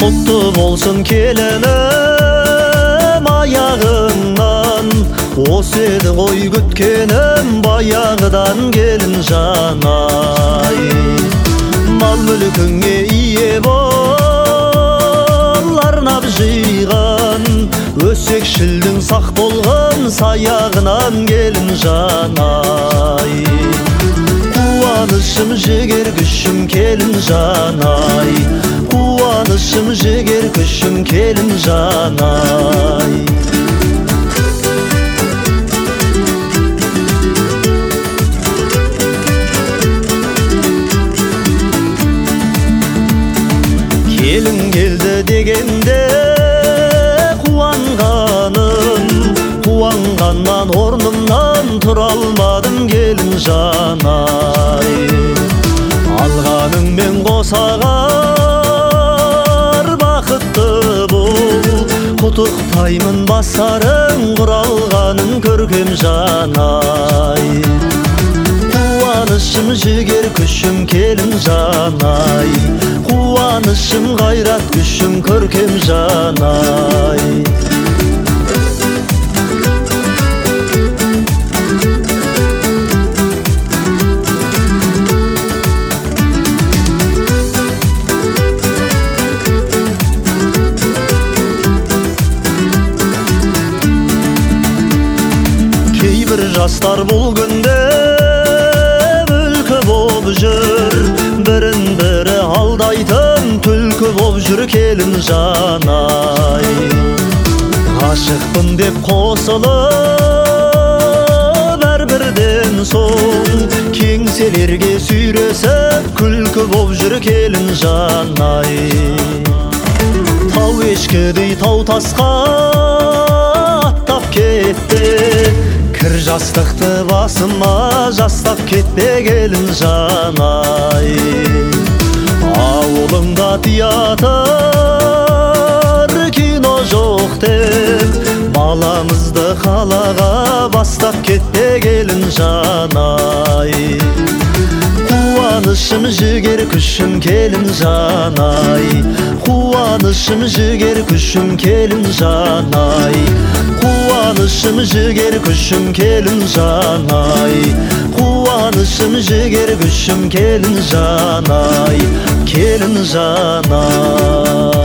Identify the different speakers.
Speaker 1: Құтты болсын келінім аяғыңнан, осы еді ғой күткенім баяғыдан келін жанай. Мал мүлкіңе ие бол арнап жиған, өсекшілдің сақ болған саяғынан келін жанай. Қуанышым жігер күшім келін жанай, қуанышым жігер күшім келін жанай. Келін келді дегенде қуанғаным, қуанғаннан орнымнан тұра алмадым келін жанай. Алғаныңмен қосағар бақытты бол, құттықтаймын басарың құралғаның көркем жанай. Қуанышым жігер күшім келін жанай, қуанышым қайрат күшім көркем жанай. Кейбір жастар бұл күнде бүлкі боп жүр, бірін-бірі алдайтын түлкі боп жүр келін жанай. Ғашықпын деп қосылып әрбірден соң, кеңселерге сүйресіп күлкі боп жүр келін жанай. Тау ешкідей тау тасқа аттап кетті, кір жастықты басыма жастап кетпе келін жанай. Ауылыңда театр кино жоқ деп, баламызды қалаға бастап кетпе келін жанай. Қуанышым жігер күшім келін жанай, қуанышым жігер күшім келін жанай. Қуанышым жігер күшім келін жанай, қуанышым жігер күшім келін жанай, келін жанай.